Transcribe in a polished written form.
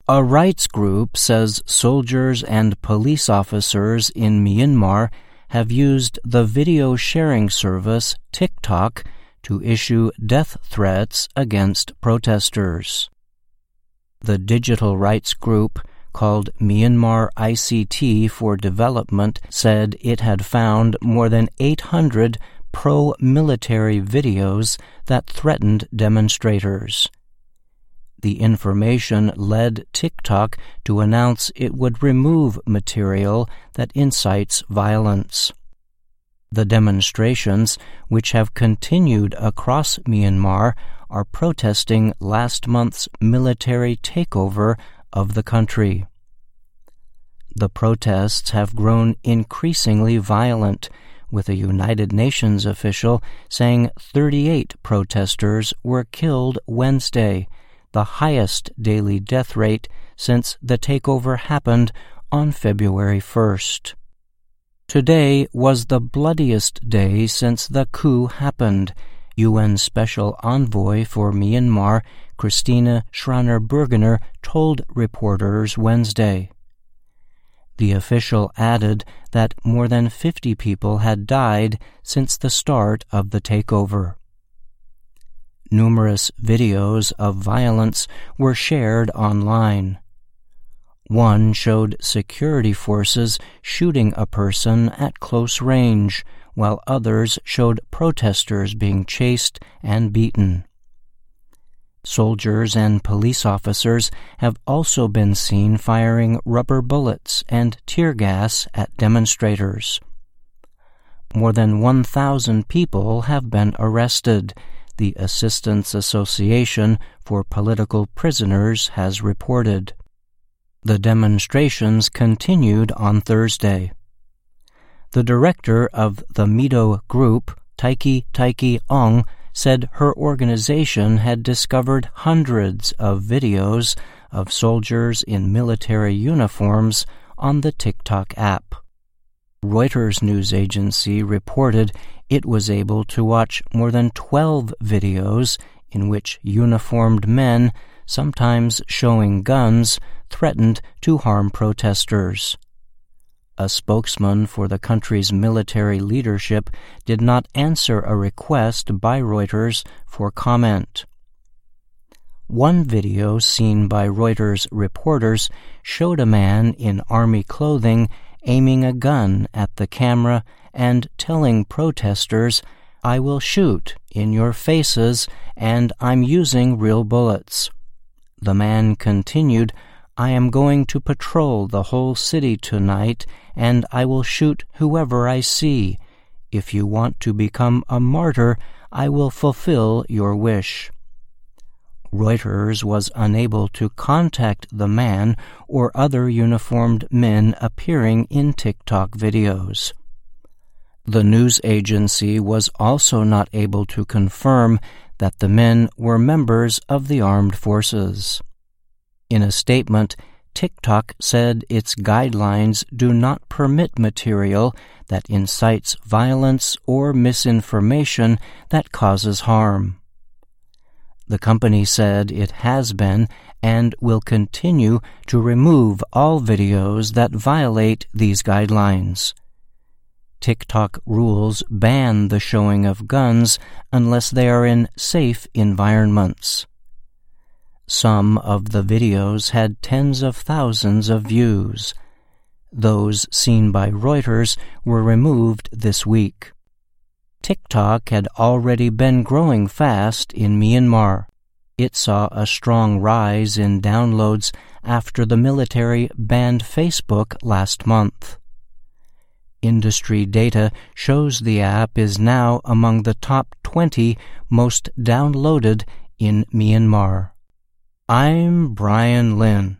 A rights group says soldiers and police officers in Myanmar have used the video sharing service TikTok to issue death threats against protesters. The digital rights group, called Myanmar ICT for Development, said it had found more than 800 pro-military videos that threatened demonstrators. The information led TikTok to announce it would remove material that incites violence. The demonstrations, which have continued across Myanmar, are protesting last month's military takeover of the country. The protests have grown increasingly violent, with a United Nations official saying 38 protesters were killed Wednesday, the highest daily death rate since the takeover happened on February 1st. Today was the bloodiest day since the coup happened, UN Special Envoy for Myanmar, Christina Schraner-Burgener, told reporters Wednesday. The official added that more than 50 people had died since the start of the takeover. Numerous videos of violence were shared online. One showed security forces shooting a person at close range, while others showed protesters being chased and beaten. Soldiers and police officers have also been seen firing rubber bullets and tear gas at demonstrators. More than 1,000 people have been arrested, the Assistance Association for Political Prisoners has reported. The demonstrations continued on Thursday. The director of the Mido Group, Taiki Ong, said her organization had discovered hundreds of videos of soldiers in military uniforms on the TikTok app. Reuters news agency reported it was able to watch more than 12 videos in which uniformed men, sometimes showing guns, threatened to harm protesters. A spokesman for the country's military leadership did not answer a request by Reuters for comment. One video seen by Reuters reporters showed a man in army clothing aiming a gun at the camera and telling protesters, "I will shoot in your faces and I'm using real bullets." The man continued, "I am going to patrol the whole city tonight and I will shoot whoever I see. If you want to become a martyr, I will fulfill your wish." Reuters was unable to contact the man or other uniformed men appearing in TikTok videos. The news agency was also not able to confirm that the men were members of the armed forces. In a statement, TikTok said its guidelines do not permit material that incites violence or misinformation that causes harm. The company said it has been and will continue to remove all videos that violate these guidelines. TikTok rules ban the showing of guns unless they are in safe environments. Some of the videos had tens of thousands of views. Those seen by Reuters were removed this week. TikTok had already been growing fast in Myanmar. It saw a strong rise in downloads after the military banned Facebook last month. Industry data shows the app is now among the top 20 most downloaded in Myanmar. I'm Brian Lynn.